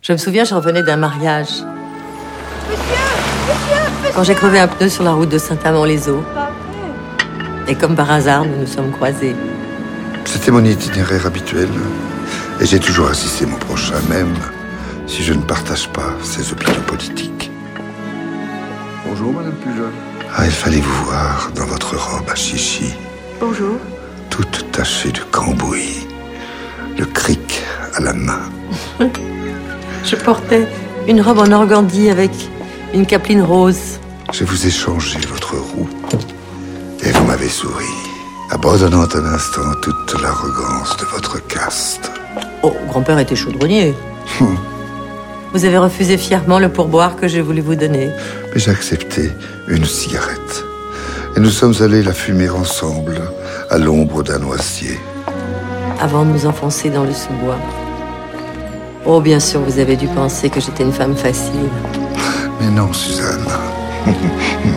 Je me souviens, je revenais d'un mariage. Quand j'ai crevé un pneu sur la route de Saint-Amand-les-Eaux. Et comme par hasard, nous nous sommes croisés. C'était mon itinéraire habituel. Et j'ai toujours assisté mon prochain, même si je ne partage pas ses opinions politiques. Bonjour, Madame Pujol. Ah, il fallait vous voir dans votre robe à chichi. Bonjour. Toute tachée de cambouis. Le cric à la main. Je portais une robe en organdie avec une capeline rose. Je vous ai changé votre roue. Et vous m'avez souri, abandonnant un instant toute l'arrogance de votre caste. Oh, grand-père était chaudronnier. Vous avez refusé fièrement le pourboire que j'ai voulu vous donner. Mais j'ai accepté une cigarette. Et nous sommes allés la fumer ensemble, à l'ombre d'un noisier. Avant de nous enfoncer dans le sous-bois. Oh, bien sûr, vous avez dû penser que j'étais une femme facile. Mais non, Suzanne.